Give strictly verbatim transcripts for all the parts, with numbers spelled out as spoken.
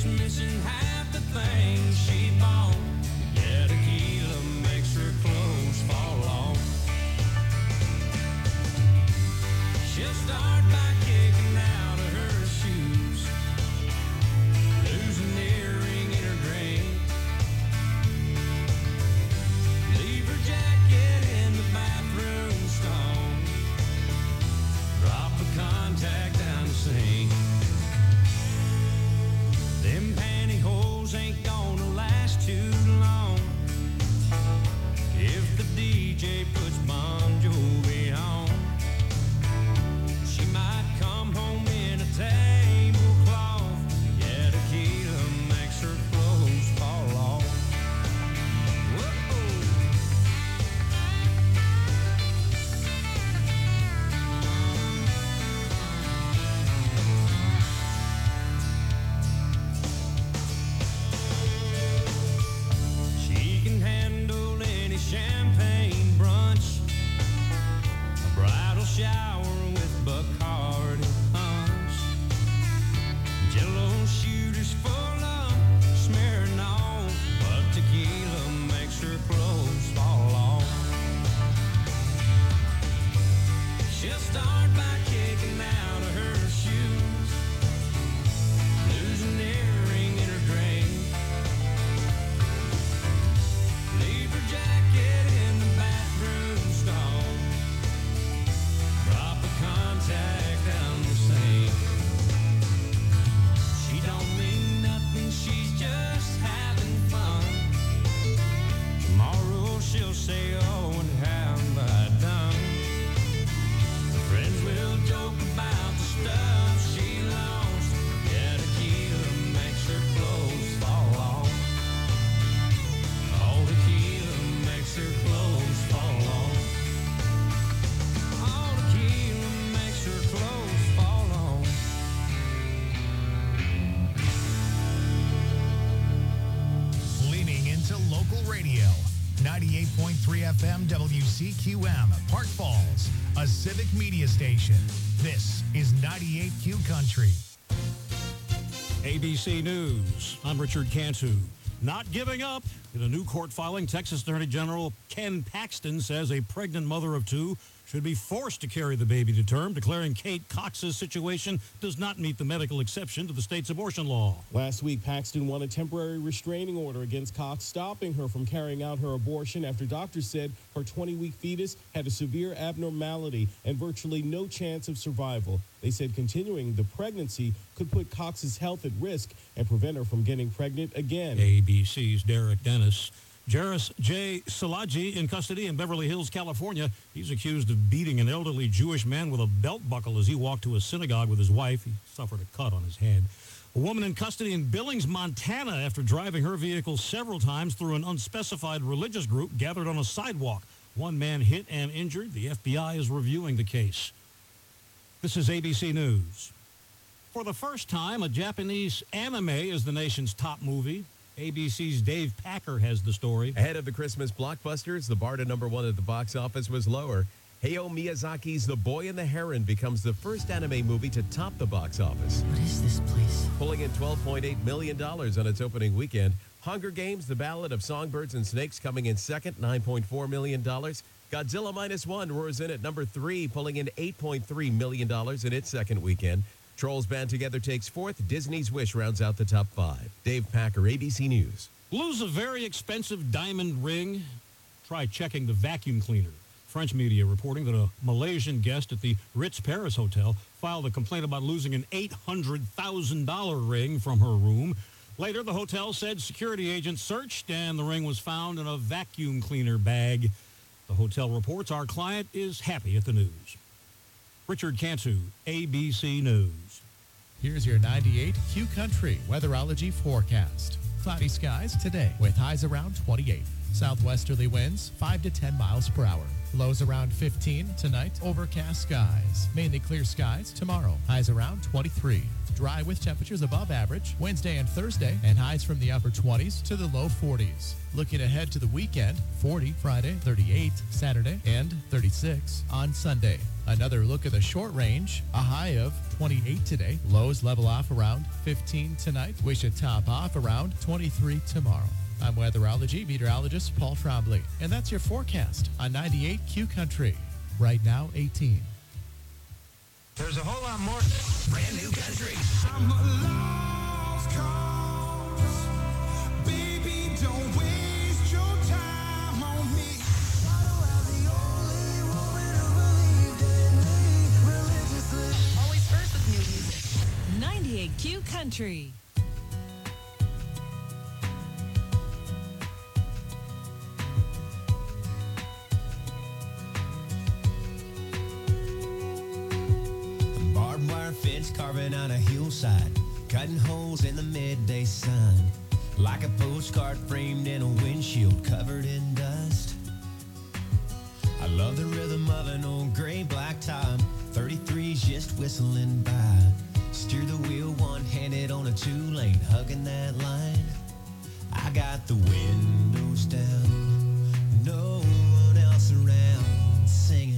just missing half the things she bought. Yeah, tequila makes her clothes fall off. She'll start by kicking out of her shoes, lose an earring in her drink, leave her jacket in the bathroom stall, drop a contact down the sink. Them pantyhose ain't gonna last too long if the D J puts Bon Jovi on. She might come home in a tablecloth. Yeah, tequila makes her clothes fall off. Whoa. She can handle any champagne brunch, a bridal shower with Bacardi punch, Jello shooters full of smearing off, but tequila makes her clothes fall off. She'll start by kicking out of her shoes, lose an earring in her drink, leave her jacket in the bathroom stall, drop a contact down the sink. She don't mean nothing, she's just having fun. Tomorrow she'll say, oh, and how have I done? Her friends will joke about the stuff she lost. Yeah, tequila makes her clothes fall off. Oh, tequila makes her clothes fall off. Oh, tequila makes her clothes fall off. Leaning into local radio. ninety-eight point three F M W C Q M, Park Falls, a civic media station. This is ninety-eight Q Country. A B C News, I'm Richard Cantu. Not giving up. In a new court filing, Texas Attorney General Ken Paxton says a pregnant mother of two should be forced to carry the baby to term, declaring Kate Cox's situation does not meet the medical exception to the state's abortion law. Last week, Paxton won a temporary restraining order against Cox, stopping her from carrying out her abortion after doctors said her twenty-week fetus had a severe abnormality and virtually no chance of survival. They said continuing the pregnancy could put Cox's health at risk and prevent her from getting pregnant again. A B C's Derek Dennis. Jairus J. Szilagyi in custody in Beverly Hills, California. He's accused of beating an elderly Jewish man with a belt buckle as he walked to a synagogue with his wife. He suffered a cut on his head. A woman in custody in Billings, Montana, after driving her vehicle several times through an unspecified religious group gathered on a sidewalk. One man hit and injured. The F B I is reviewing the case. This is A B C News. For the first time, a Japanese anime is the nation's top movie. A B C's Dave Packer has the story. Ahead of the Christmas blockbusters, the bar to number one at the box office was lower. Hayao Miyazaki's The Boy and the Heron becomes the first anime movie to top the box office. What is this place? Pulling in twelve point eight million dollars on its opening weekend. Hunger Games, The Ballad of Songbirds and Snakes coming in second, nine point four million dollars. Godzilla Minus One roars in at number three, pulling in eight point three million dollars in its second weekend. Trolls Band Together takes fourth. Disney's Wish rounds out the top five. Dave Packer, A B C News. Lose a very expensive diamond ring? Try checking the vacuum cleaner. French media reporting that a Malaysian guest at the Ritz Paris Hotel filed a complaint about losing an eight hundred thousand dollars ring from her room. Later, the hotel said security agents searched and the ring was found in a vacuum cleaner bag. The hotel reports our client is happy at the news. Richard Cantu, A B C News. Here's your ninety-eight Q Country weatherology forecast. Cloudy skies today with highs around twenty-eight. Southwesterly winds five to ten miles per hour. Lows around fifteen tonight. Overcast skies. Mainly clear skies tomorrow. Highs around twenty-three. Dry with temperatures above average Wednesday and Thursday, and highs from the upper twenties to the low forties. Looking ahead to the weekend, forty Friday, thirty-eight Saturday, and thirty-six on Sunday. Another look at the short range, a high of twenty-eight today. Lows level off around fifteen tonight. We should top off around twenty-three tomorrow. I'm weatherology meteorologist Paul Trombley, and that's your forecast on ninety-eight Q Country. Right now, eighteen. There's a whole lot more. Brand new country. I'm a lost cause. Baby, don't waste your time on me. Always first with new music. ninety-eight Q Country. Barbed wire fence carving out a hillside, cutting holes in the midday sun, like a postcard framed in a windshield covered in dust. I love the rhythm of an old gray black top, thirty-threes just whistling by. Steer the wheel one-handed on a two-lane, hugging that line. I got the windows down, no one else around, singing.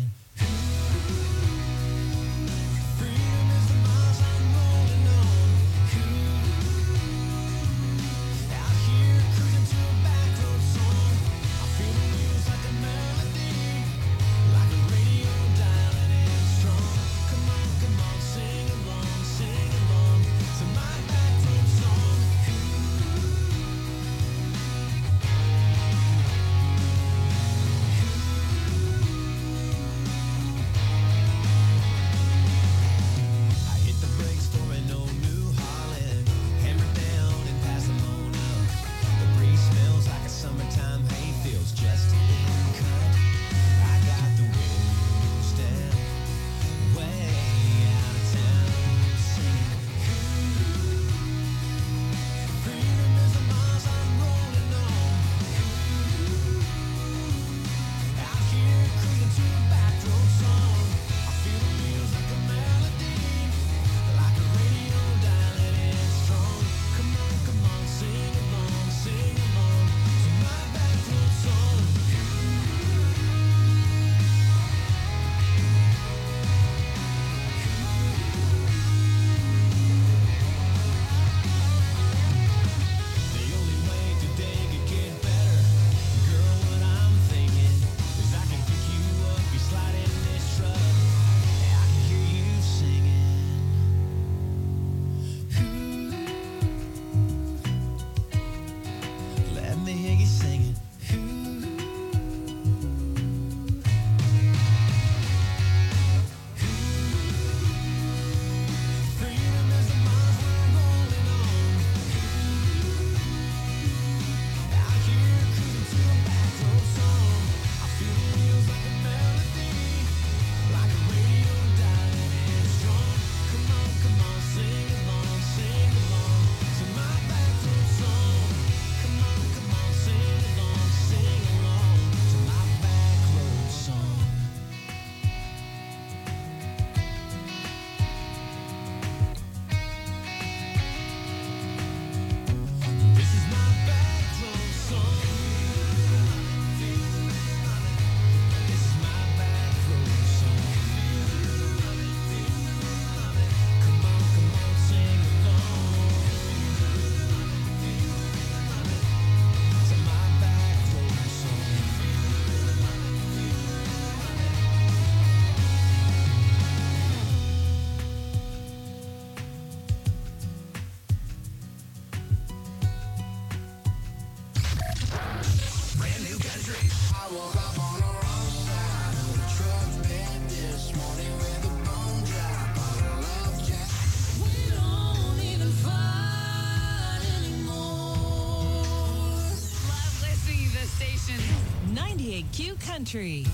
ninety-eight Q Country.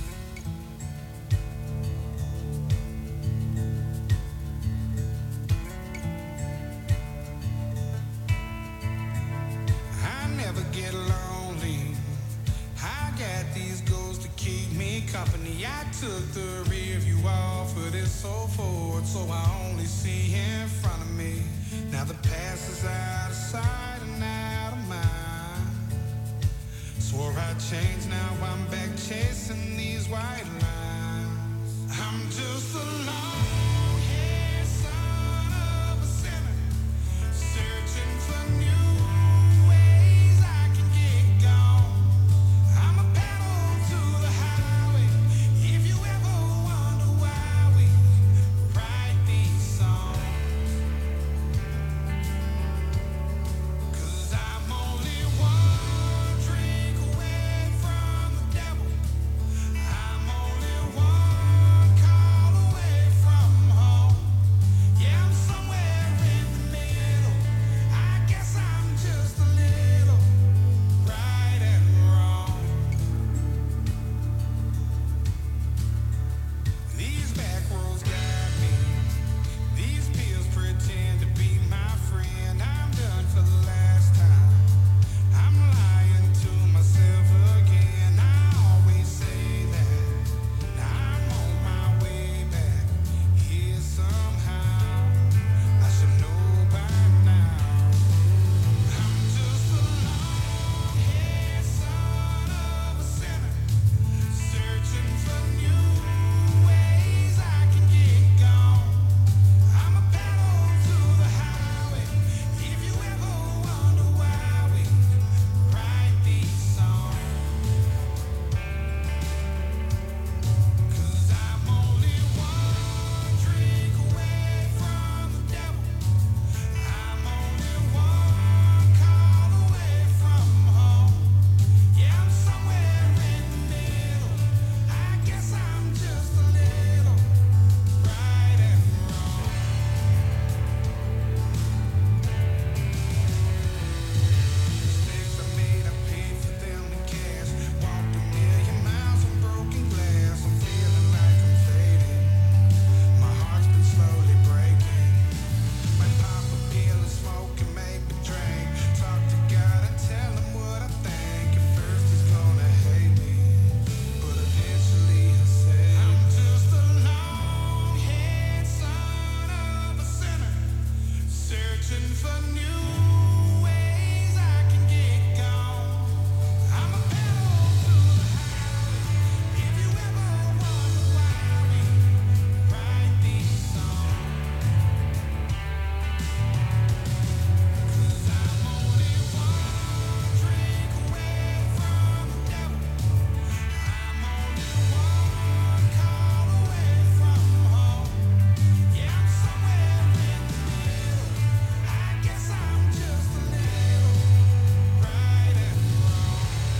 I never get lonely. I took the rear view off of this so forward, so I only see in front of me. Now the past is out of sight and out of mind. Swore I'd change, now I'm back chasing these white lines. I'm just a long-haired son of a sinner, searching for new ways I can get gone. I'm a pedal to the highway. If you ever wonder why we write these songs, 'cause I'm only one drink away from the devil. I'm only one call away from home. Yeah, I'm somewhere in the middle. I guess I'm just a little right and wrong. These back roads got me. These pills pretend to be my friend. I'm done for the last time. I'm lying to myself again. I always say that. Now I'm on my way back here somehow. I should know by now. I'm just a long-haired son of a sinner, searching for new ways I can get gone. I'm a pedal to the highway. If you ever wonder why we write these songs, 'cause I'm only one drink away from the devil. I'm only one call away from home. Yeah, I'm somewhere in the middle. I guess I'm just a little right and wrong. Mistakes I made, I paid for them in cash. Walked a million miles on broken glass. I'm feeling like I'm fading. My heart's been slowly breaking. Might pop a pill and smoke and make a drink. Talk to God and tell him what I think. At first he's gonna hate me, but eventually he'll say, I'm just a long-haired son of a sinner, searching for new ways I can get gone. I'm a pedal to the highway. If you ever wonder why we write these songs, 'cause I'm only one drink away from the devil. I'm only one call away from home. Yeah, I'm somewhere in the middle. I guess I'm just a little right and wrong.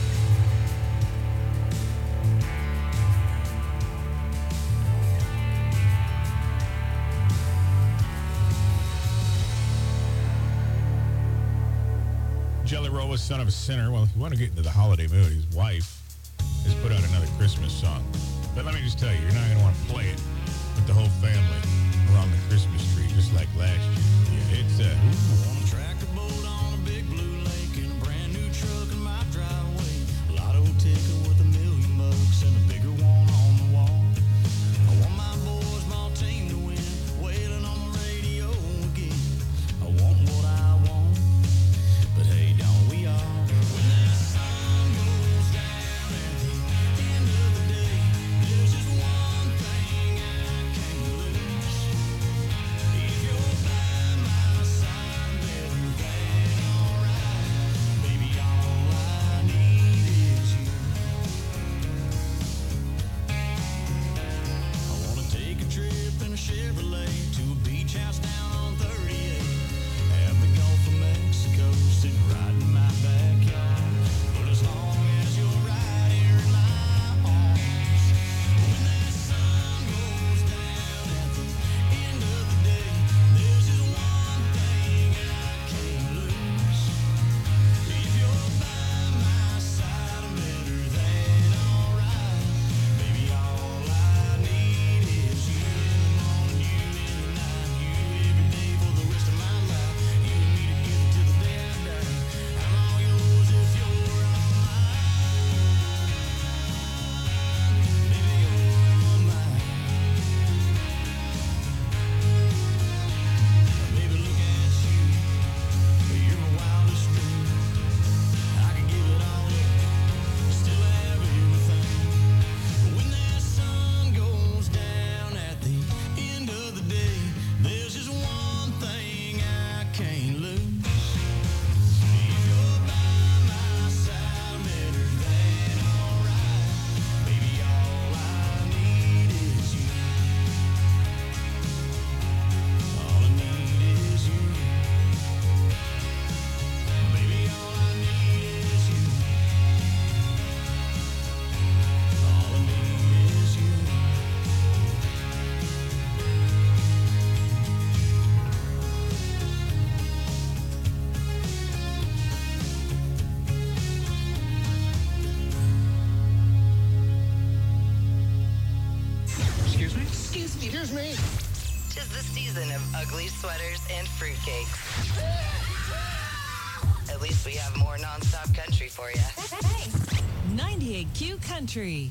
Jelly Roll was Son of a Sinner. Well, if you want to get into the holiday mood, his wife has put out another Christmas song. But let me just tell you, you're not going to want to play it with the whole family around the Christmas tree, just like last year. Yeah, it's uh, On a tractor boat on a big blue lake, in a brand new truck in my driveway. Lotto ticket worth a million bucks and a bigger one on the wall. I want my boys, my team to win, wailing on the radio again. I want what I want, but hey, don't we all? When that sun goes down at the end of the day, there's just one thing I can't lose. If you're by my side, Excuse me? Tis the season of ugly sweaters and fruitcakes. At least we have more nonstop country for you. Thanks. ninety-eight Q Country.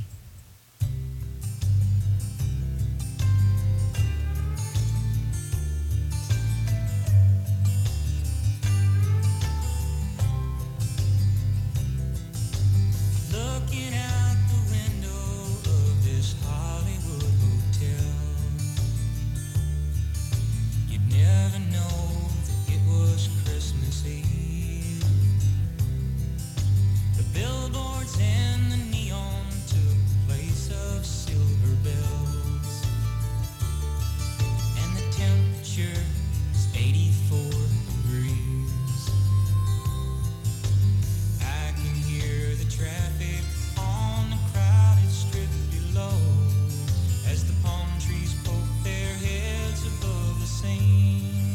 Looking out the window of this Hollywood hotel, you'd never know that it was Christmas Eve. The billboards and the neon took the place of silver bells, and the temperature is eighty-four degrees. I can hear the traffic on the crowded strip below as the palm trees poke their heads above the scene.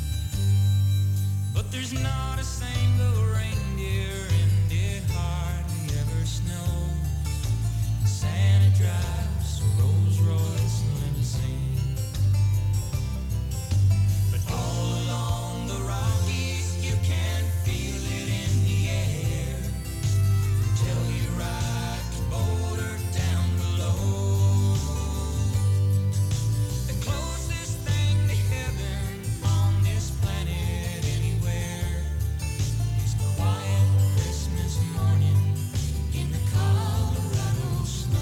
But there's not a single reindeer and it hardly ever snows. Santa drives a Rolls Royce limousine. But all along the Rockies you can feel it in the air. Till you ride to Boulder down below. The closest thing to heaven on this planet anywhere is a quiet Christmas morning in the Colorado snow.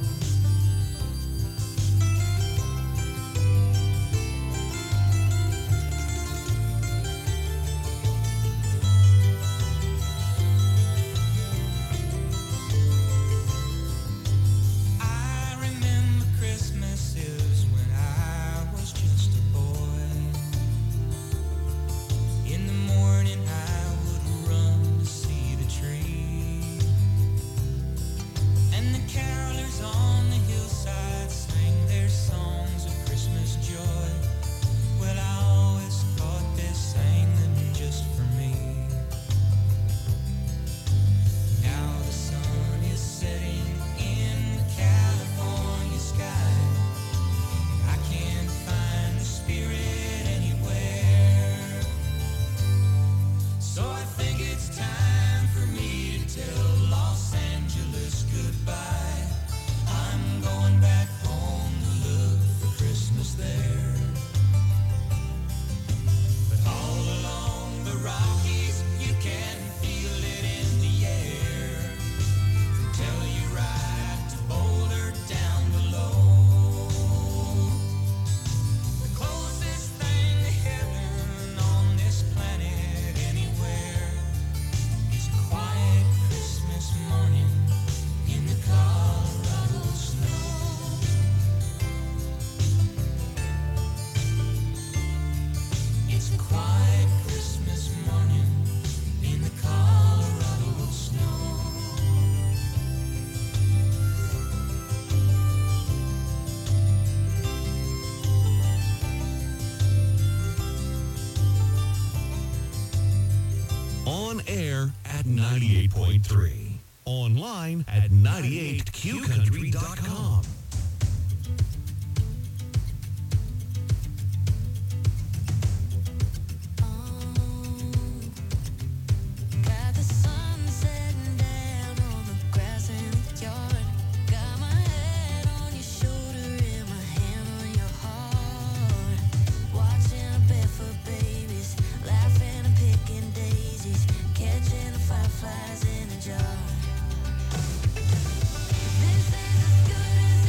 I remember Christmases when I was just a boy. In the morning I would run to see the tree, and the carolers on the hillside sang their songs of Christmas joy. Well, I always thought they sang them just for me. Now the sun is setting in the California sky. I can't find the spirit anywhere. So I think it's time for me to tell Los Angeles goodbye. I'm going back home to look for Christmas there. But all along the Rockies you can feel it in the air. Till you ride to Boulder down below. The closest thing to heaven on this planet anywhere is a quiet Christmas morning in the Colorado snow. It's a quiet Christmas morning in the Colorado snow. On air at ninety-eight point three. Online at ninety-eight q country dot com. Got the sun setting down on the grass in the yard. Got my head on your shoulder and my hand on your heart. Watching a barefoot babies, laughing and picking daisies, catching the fireflies in a jar. This is as good as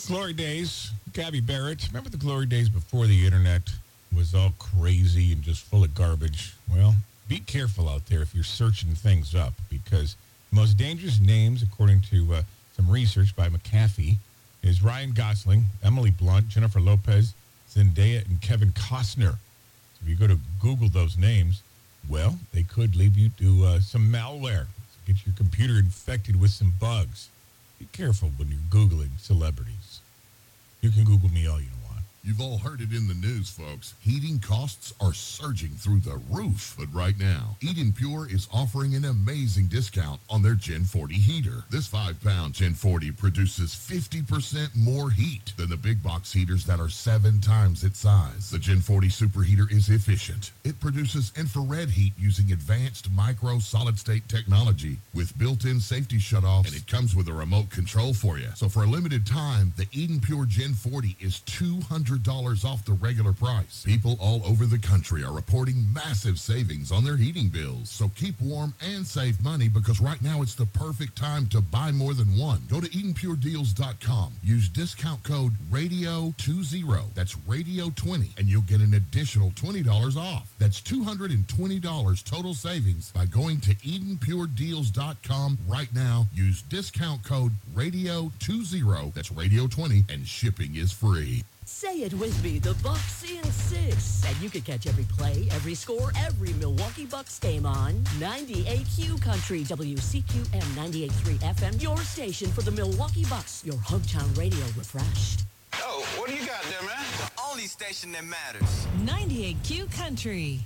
Glory days. Gabby Barrett. Remember the glory days before the internet was all crazy and just full of garbage? Well, be careful out there if you're searching things up, because the most dangerous names, according to uh, some research by McAfee, is Ryan Gosling, Emily Blunt, Jennifer Lopez, Zendaya, and Kevin Costner. So if you go to Google those names, well, they could lead you to uh, some malware. So get your computer infected with some bugs. Be careful when you're Googling celebrities. You can Google me all you want. You've all heard it in the news, folks. Heating costs are surging through the roof. But right now, Eden Pure is offering an amazing discount on their Gen forty heater. This five-pound Gen forty produces fifty percent more heat than the big box heaters that are seven times its size. The Gen forty superheater is efficient. It produces infrared heat using advanced micro solid-state technology with built-in safety shutoffs, and it comes with a remote control for you. So for a limited time, the Eden Pure Gen forty is two hundred dollars off the regular price. People all over the country are reporting massive savings on their heating bills. So keep warm and save money, because right now it's the perfect time to buy more than one. Go to Eden Pure Deals dot com. Use discount code radio twenty. That's radio twenty, and you'll get an additional twenty dollars off. That's two hundred twenty dollars total savings by going to Eden Pure Deals dot com right now. Use discount code radio twenty. That's radio twenty, and shipping is free. Say it with me, the Bucks in six. And you can catch every play, every score, every Milwaukee Bucks game on ninety-eight Q Country, W C Q M ninety-eight point three F M, your station for the Milwaukee Bucks, your hometown radio refreshed. Oh, what do you got there, man? The only station that matters. ninety-eight Q Country.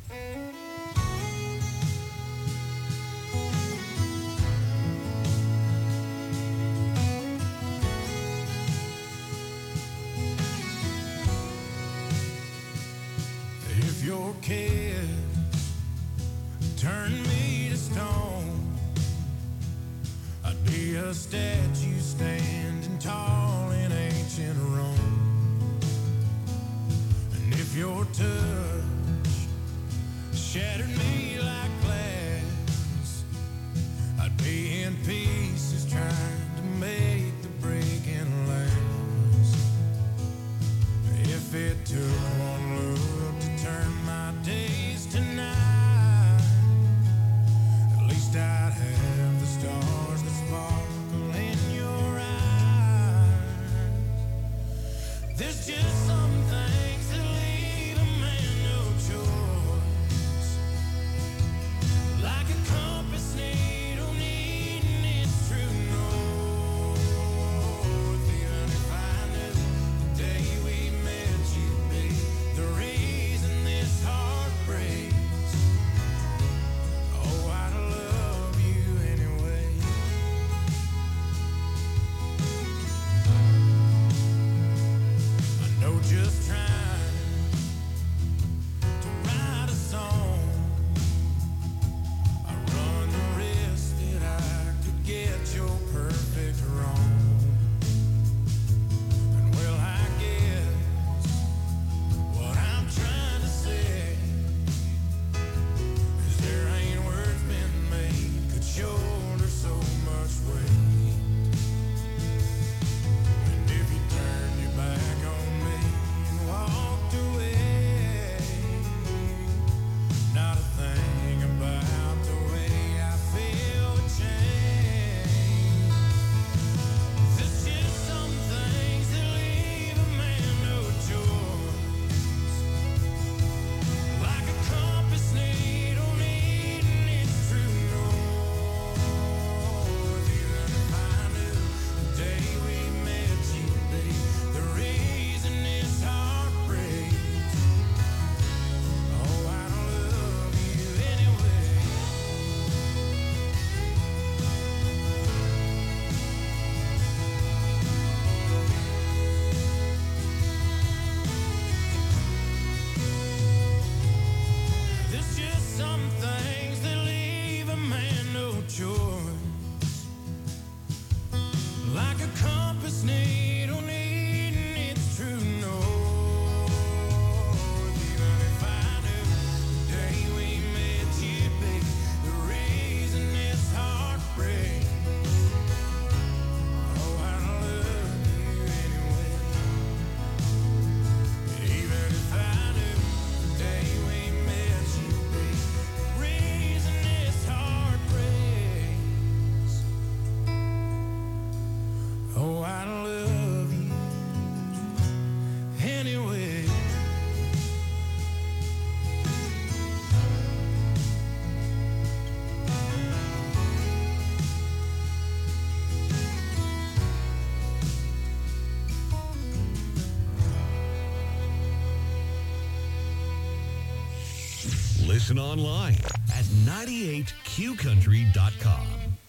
If your kids turn me to stone, I'd be a statue standing tall in ancient Rome. And if your touch shattered me like glass, I'd be in pieces trying to make the breaking last. If it took one look to turn my days to night, at least I'd have the stars that sparkle in your eyes. There's just some things that leave a man no choice, like a compass needle needing its true north. Even if I knew the day we met you'd be the reason this heart breaks, oh, I'd love you anyway. I know Listen online at ninety-eight q country dot com.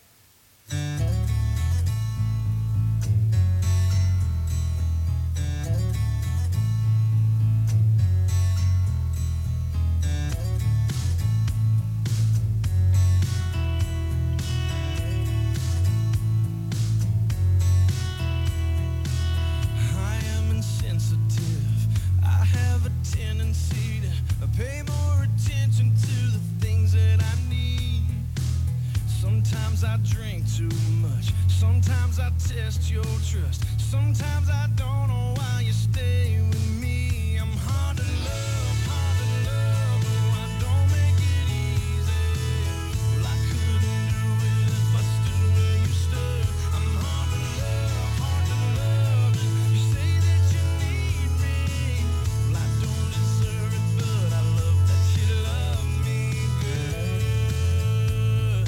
I am insensitive. I have a tendency to pay more attention to the things that I need. Sometimes I drink too much. Sometimes I test your trust. Sometimes I don't know why you stay with me. I'm hard to love, hard to love. Oh, I don't make it easy. Well, I couldn't do it if I stood where you stood. I'm hard to love, hard to love. You say that you need me. Well, I don't deserve it, but I love that you love me good.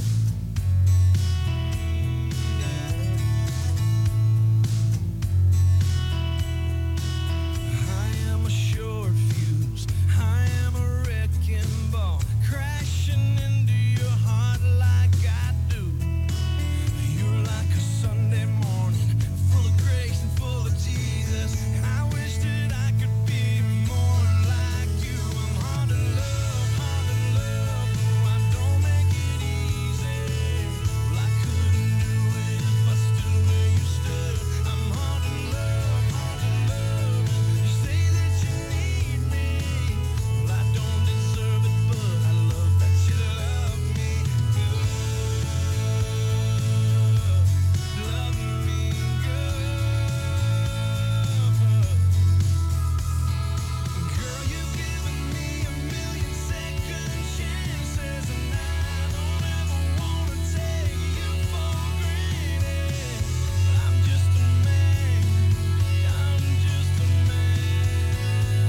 I am a short fuse. I am a wrecking ball, crashing into your heart like I do. You're like a Sunday morning, full of grace and full of Jesus. I wish that I could be more like you. I'm hard to love, hard to love. Oh, I don't make it easy. Well, I couldn't do it if I stood where you stood. I'm hard to love, hard to love. You say that you need me. Well, I don't deserve it, but I love that you love me good. Love me good. Girl, you've given me a million second chances, and I don't ever wanna take you for granted. I'm just a man. I'm just a man.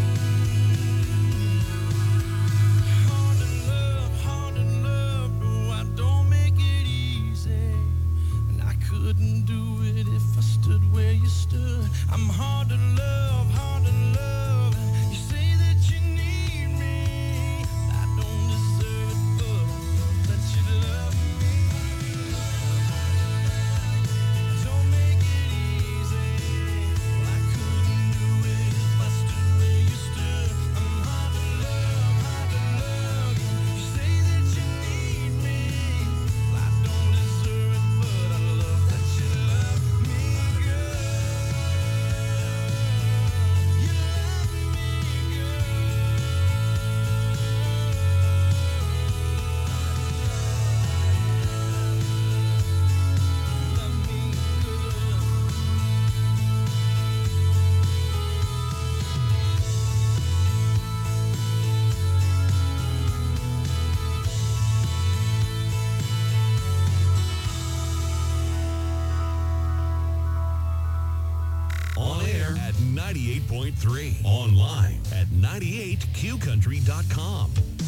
Hard to love, hard to love. Oh, I don't make it easy, and I couldn't do it if I stood where you stood. I'm hard to love, hard to love. You say that you need me. I don't deserve it, but I love that you love me. Don't make it easy. Well, I couldn't do it if I stood where you stood. I'm hard to love, hard to love. You say that you need me. Well, I don't deserve it, but I love that you love me good. You love me good. Love me good. On air at ninety-eight point three. Online at ninety-eight q country dot com.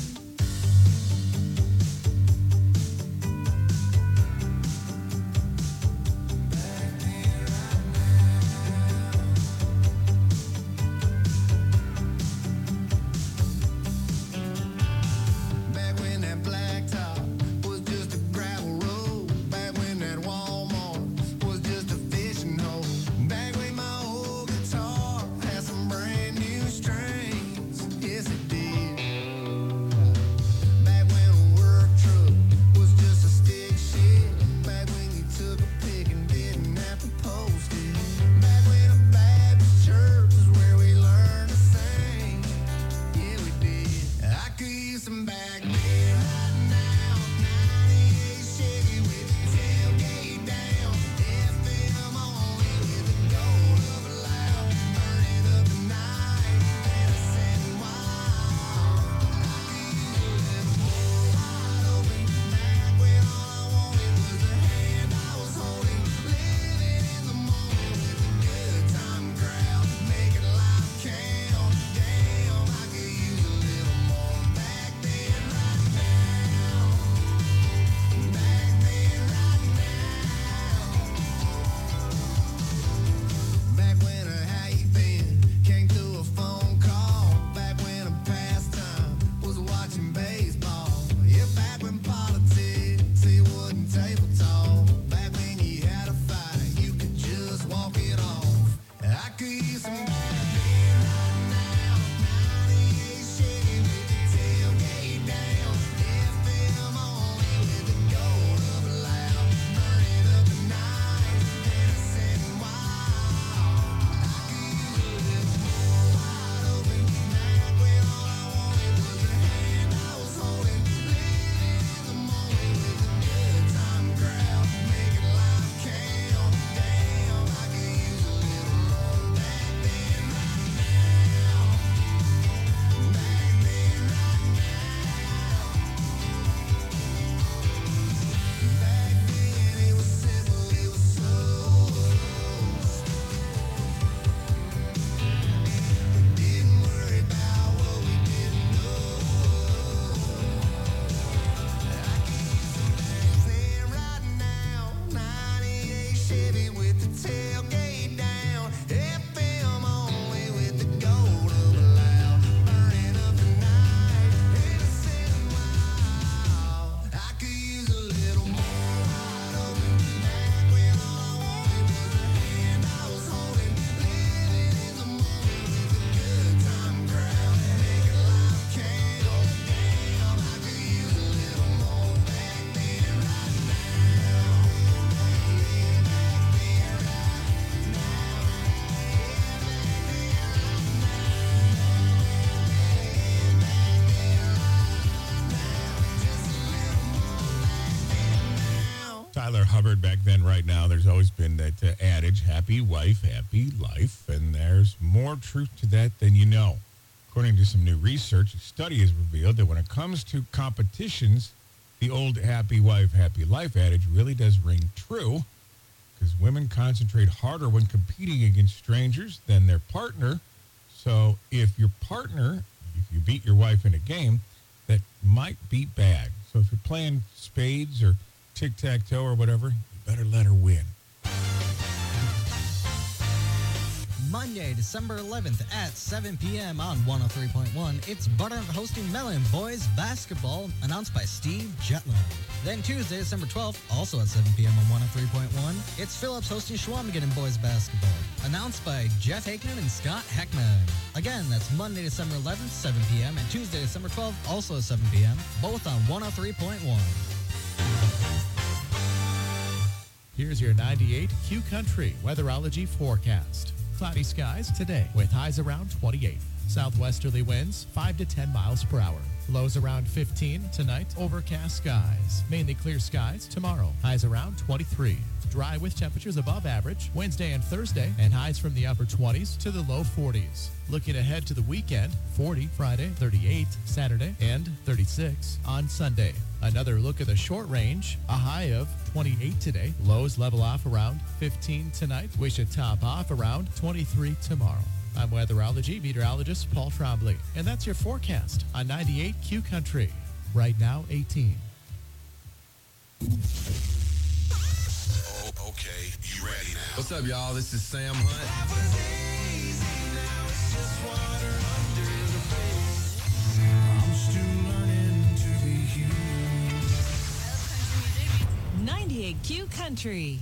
Back when that blacktop was just a gravel road. Back when that Walmart was just a fishing hole. Back when my old guitar had some brand new strings. Yes, it did. Mother Hubbard back then, right now, there's always been that uh, adage, happy wife, happy life, and there's more truth to that than you know. According to some new research, a study has revealed that when it comes to competitions, the old happy wife, happy life adage really does ring true, because women concentrate harder when competing against strangers than their partner. So if your partner, if you beat your wife in a game, that might be bad. So if you're playing spades or tic-tac-toe or whatever, you better let her win. Monday, December eleventh at seven p.m. on one oh three point one, it's Butternut hosting Mellon Boys Basketball, announced by Steve Jetland. Then Tuesday, December twelfth, also at seven p.m. on one oh three point one, it's Phillips hosting Schwamigan in Boys Basketball, announced by Jeff Hakeman and Scott Heckman. Again, that's Monday, December eleventh, seven p.m., and Tuesday, December twelfth, also at seven p.m., both on one oh three point one. Here's your ninety-eight Q Country weatherology forecast. Cloudy skies today with highs around twenty-eight. Southwesterly winds five to ten miles per hour. Lows around fifteen tonight. Overcast skies. Mainly clear skies tomorrow. Highs around twenty-three. Dry with temperatures above average Wednesday and Thursday, and highs from the upper twenties to the low forties. Looking ahead to the weekend, forty Friday, thirty-eight Saturday, and thirty-six on Sunday. Another look at the short range, a high of twenty-eight today. Lows level off around fifteen tonight. We should top off around twenty-three tomorrow. I'm weatherology meteorologist Paul Trombley, and that's your forecast on ninety-eight Q Country. Right now, eighteen. Oh, okay, you ready now? What's up, y'all? This is Sam Hunt. I'm still learning to be human. ninety-eight Q Country.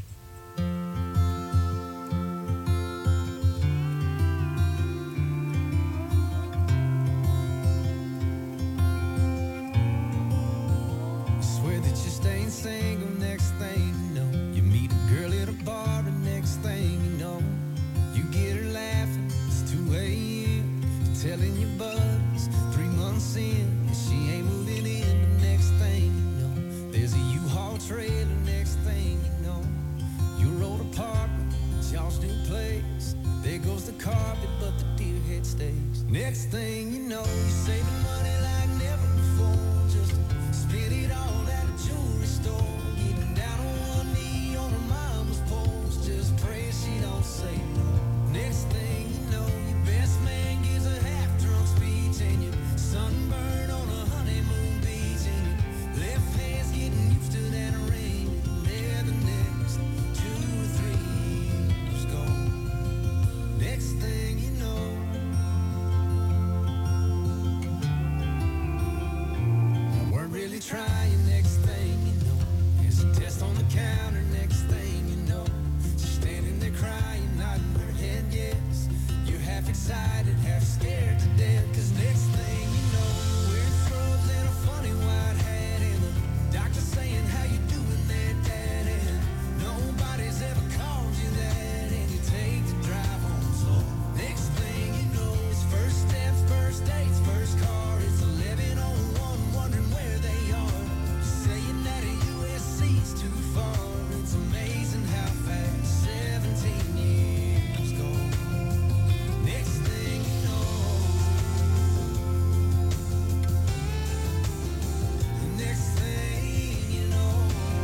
Swear that you're staying single. Next thing you know, you meet a girl at a bar, and next thing you know, you get her laughing. It's two a.m. You're telling your buddies three months in, and she ain't moving in. But next thing you know, there's a U-Haul trailer. Next thing you know, your old apartment, it's y'all's new place. There goes the carpet, but the deer head stays. Next thing you know, you're saving money like never before. Just spend it all at a jewelry store. Getting down on one knee on her mama's porch. Just pray she don't say no. Next thing you know, your best man gives a half-drunk speech, and you're sunburned on a honeymoon beach, and your left hand's getting used to that ring. And there the next two or three years go. Next thing you know, I weren't really trying. Next thing you know, there's a test on the counter. Next thing you know, she's standing there crying, nodding her head yes. You're half excited, half scared to death. Cause next thing you know, you're wearing scrubs and a funny white hat, and the doctor saying, how you doing there, Dad? And nobody's ever called you that, and you take the drive home slow. Next thing you know, it's first steps, first dates, first car. It's eleven oh one, wondering where they are. Saying that a U S C's too far. It's amazing how fast seventeen years go. Next thing you know, next thing you know,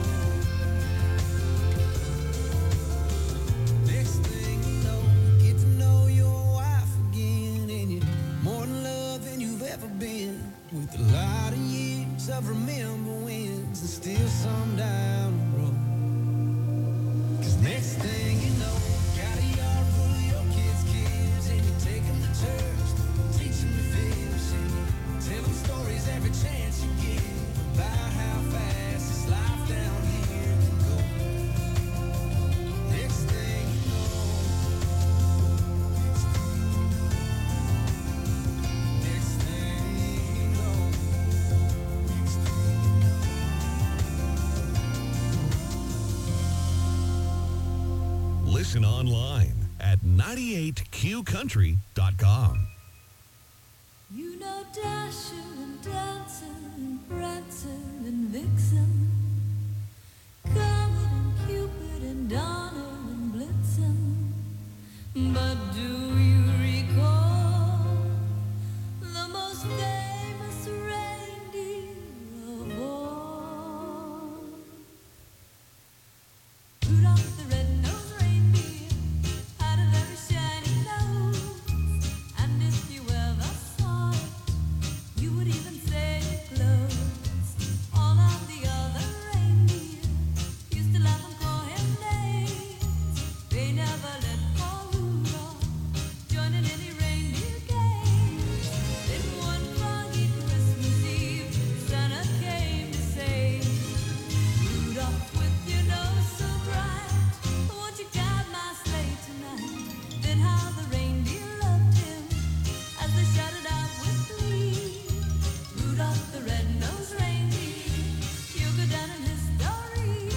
next thing you know, you get to know your wife again, and you're more in love than you've ever been. With a lot of years of remember wins, and still some down the road. Cause next thing you know, got a yard full of your kids' kids, and you take them to church, teach them to fish, and you tell them stories every chance you get about how fast this life down here can go. Next thing you know, next thing you know, next thing you know. Listen online at ninety-eight Q country dot com. You know Dasher and Dancer and Prancer and Vixen, Comet and Donner and Blitzen. But do you recall the most famous reindeer of all? Rudolph the red-nosed reindeer had a very shiny nose, and if you ever saw it, you would even say it glows. All of the other reindeer used to laugh and call him names. They never let poor Rudolph join in any reindeer games. Then one foggy Christmas Eve, Santa came to say, Rudolph, with your nose so bright, won't you guide my sleigh tonight? Then how the reindeer loved him as they shouted out with glee. Rudolph the red-nosed reindeer, you'll go down in history.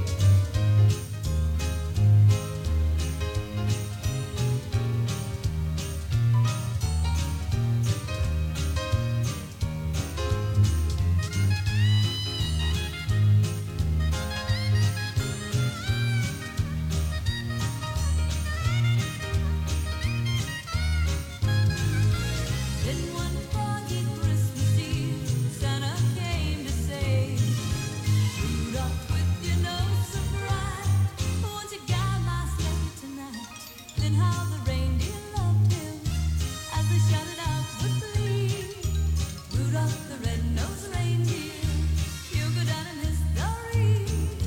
Then one foggy Christmas Eve, Santa came to say, Rudolph, with your nose so bright, won't you guide my sleigh tonight? Then how the reindeer loved him as they shouted out with glee. Rudolph the red-nosed reindeer, you'll go down in history.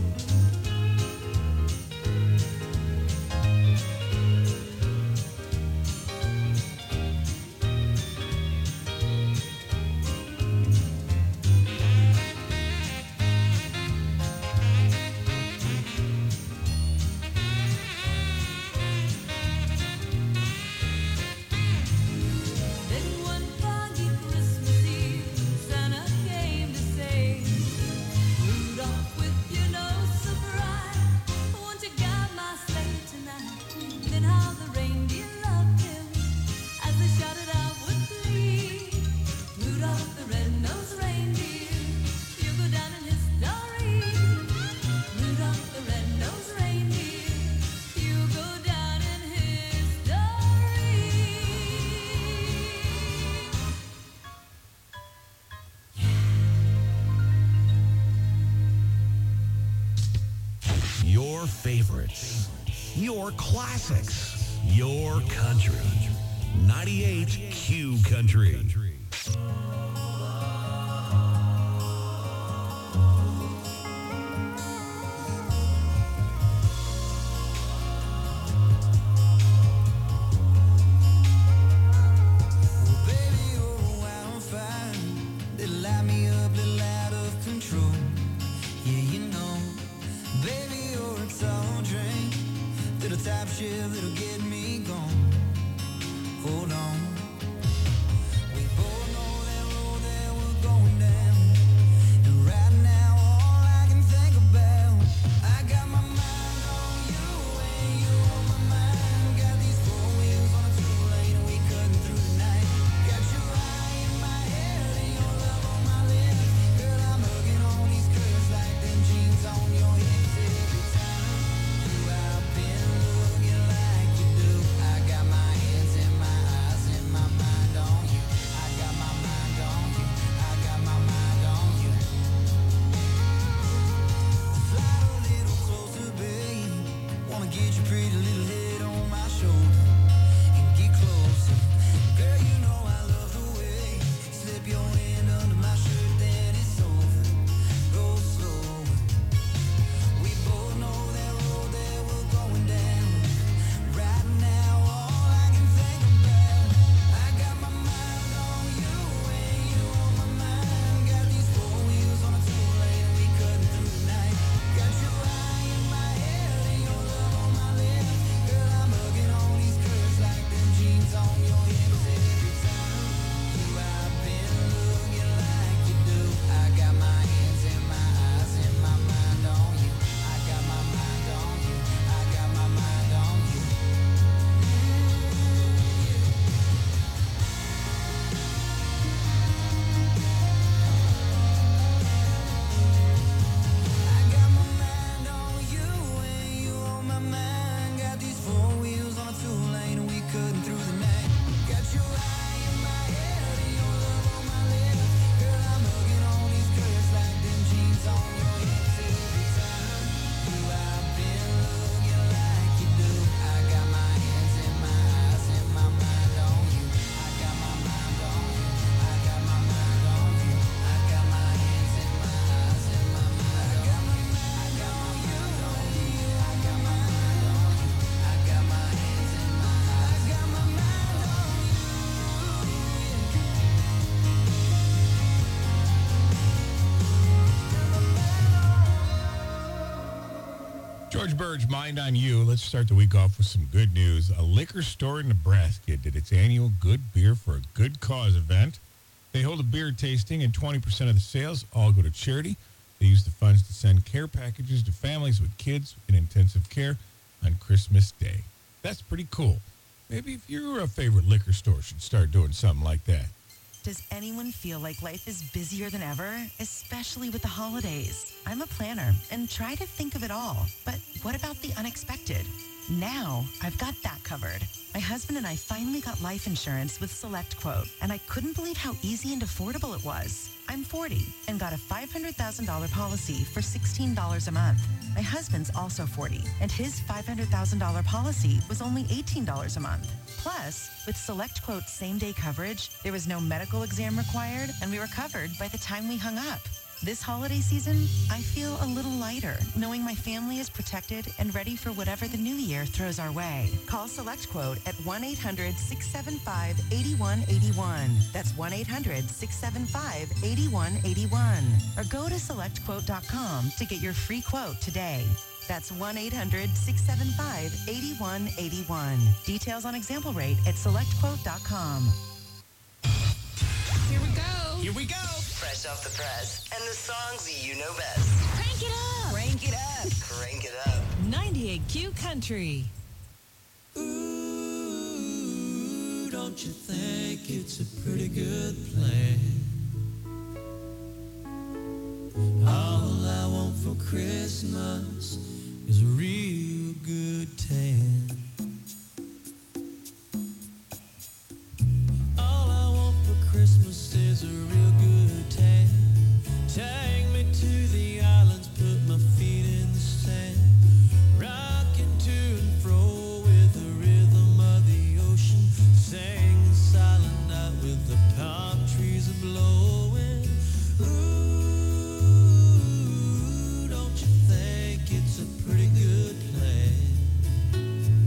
Then one foggy Christmas Eve, Santa came to say, Rudolph, with your nose so bright, won't you guide my sleigh tonight? Then how the reindeer loved him as they shouted out with glee. Rudolph the red-nosed reindeer, you'll go down in history. Rudolph the red-nosed reindeer, you'll go down in history. Your favorites, your classics, your country. ninety-eight Q Country. Baby, you're a wildfire. Little light me up, little out of control. Yeah, you know. Baby, you're a tall drink. Little top shit that'll get me gone. Hold on. We both know that Burge, Mind on You. Let's start the week off with some good news. A liquor store in Nebraska did its annual Good Beer for a Good Cause event. They hold a beer tasting, and twenty percent of the sales all go to charity. They use the funds to send care packages to families with kids in intensive care on Christmas Day. That's pretty cool. Maybe if your a favorite liquor store should start doing something like that. Does anyone feel like life is busier than ever, especially with the holidays? I'm a planner and try to think of it all. But what about the unexpected? Now, I've got that covered. My husband and I finally got life insurance with SelectQuote, and I couldn't believe how easy and affordable it was. I'm forty and got a five hundred thousand dollars policy for sixteen dollars a month. My husband's also forty, and his five hundred thousand dollars policy was only eighteen dollars a month. Plus, with SelectQuote same-day coverage, there was no medical exam required, and we were covered by the time we hung up. This holiday season, I feel a little lighter, knowing my family is protected and ready for whatever the new year throws our way. Call SelectQuote at one eight hundred six seven five eight one eight one. That's one eight hundred six seven five eight one eight one. Or go to select quote dot com to get your free quote today. That's one eight hundred six seven five eight one eight one. Details on example rate at select quote dot com. Here we go. Here we go. Fresh off the press. And the songs you know best. Crank it up. Crank it up. Crank it up. ninety-eight Q Country. Ooh, don't you think it's a pretty good plan? All I want for Christmas is a real good tan. All I want for Christmas is a real good tan. Take me to the islands, put my feet in the sand, rocking to and fro with the rhythm of the ocean, sing the silent night with the palm trees a blowing. Ooh, don't you think it's a pretty good plan?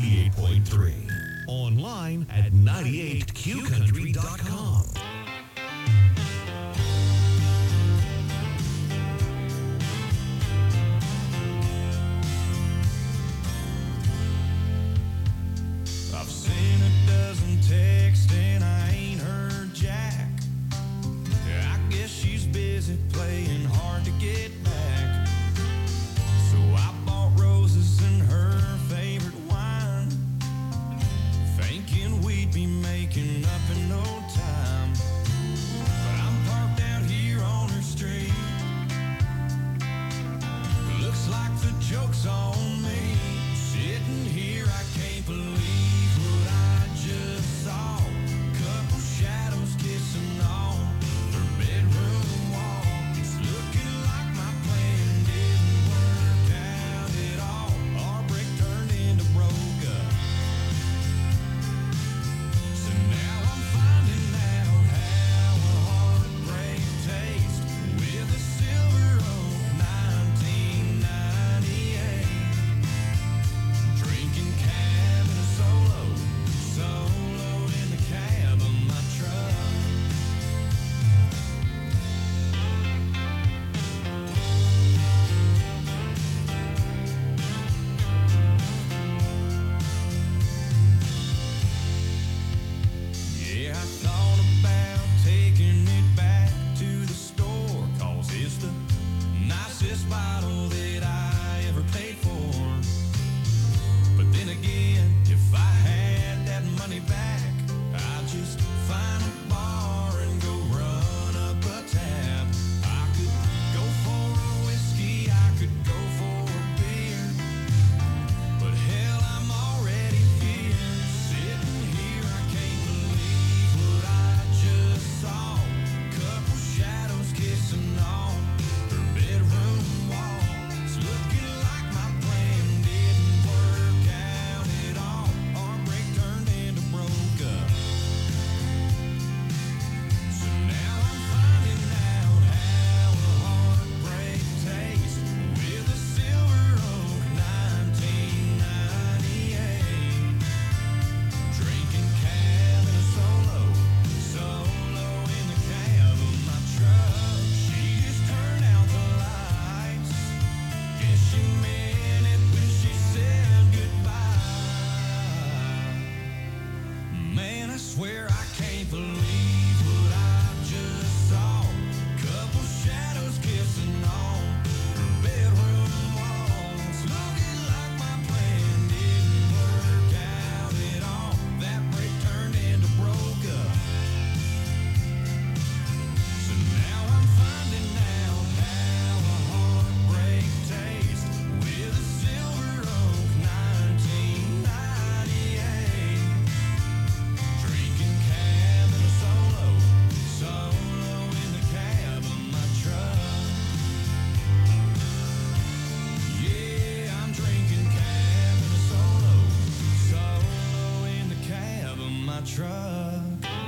ninety-eight point three. Online at ninety-eight q country dot com. I've seen a dozen texts and I ain't heard Jack. I guess she's busy playing hard to get back. So I bought roses and her favorite wine, thinking we'd be making up in no time. But I'm parked out here on her street. Looks like the joke's on me. Sitting here, I can't believe what I just saw. Couple shadows kissing on her bedroom wall. It's looking like my plan didn't work out at all. Our break turned into broke up. So now I'm finding out how a heartbreak tastes with a silver oak nineteen ninety-eight. Drinking cab in a solo, solo in the cab of my truck. Yeah, I thought about taking it back to the store, 'cause it's the nicest bottle that I ever paid for. But then again, if I had that money back, I'd just find a bar and go run up a tab. I could go for a whiskey, I could go for a beer, but hell, I'm already here. Sitting here, I can't believe what I just saw. Couple shadows kissing on her bedroom wall. It's looking like my plan didn't work out at all. Our break turned into broke up. So now I'm finding out how a heartbreak tastes with a silver oak nineteen ninety-eight. Drinking cab in a solo, solo in the cab of my truck. She just turned out the lights. Guess she meant it when she said goodbye. Man, I swear I can't believe what I just saw. Couple shadows kissing on her bedroom walls. Looking like my plan didn't work out at all. That break turned into broke up. So now I'm finding out how a heartbreak tastes with a silver oak nineteen ninety-eight. Drinking cab in a solo, solo in the cab of my truck. Yeah, I'm drinking cab in a solo, solo in the cab of my truck.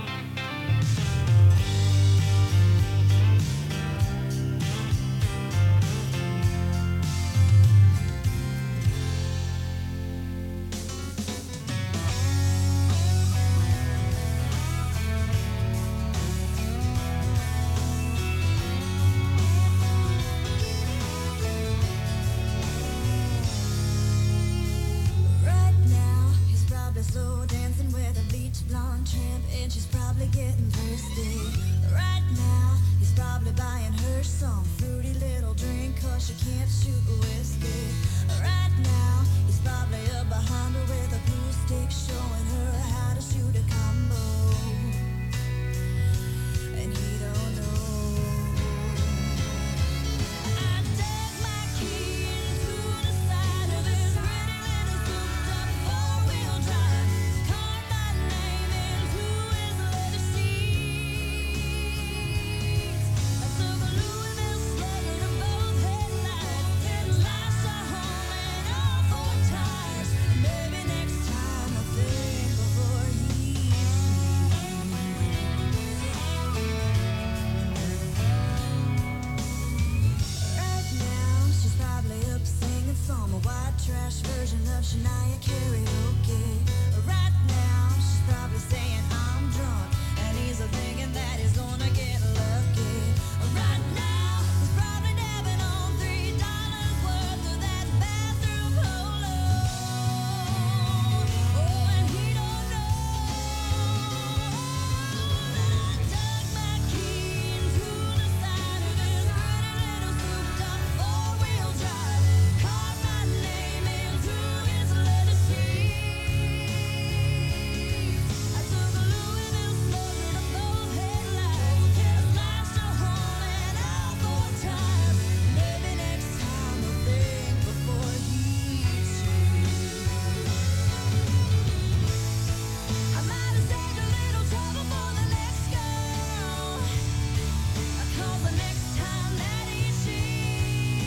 Right now, he's probably slow dancing with a bleach blonde tramp, and she's probably getting thirsty. Right now, he's probably buying her some fruity little drink, 'cause she can't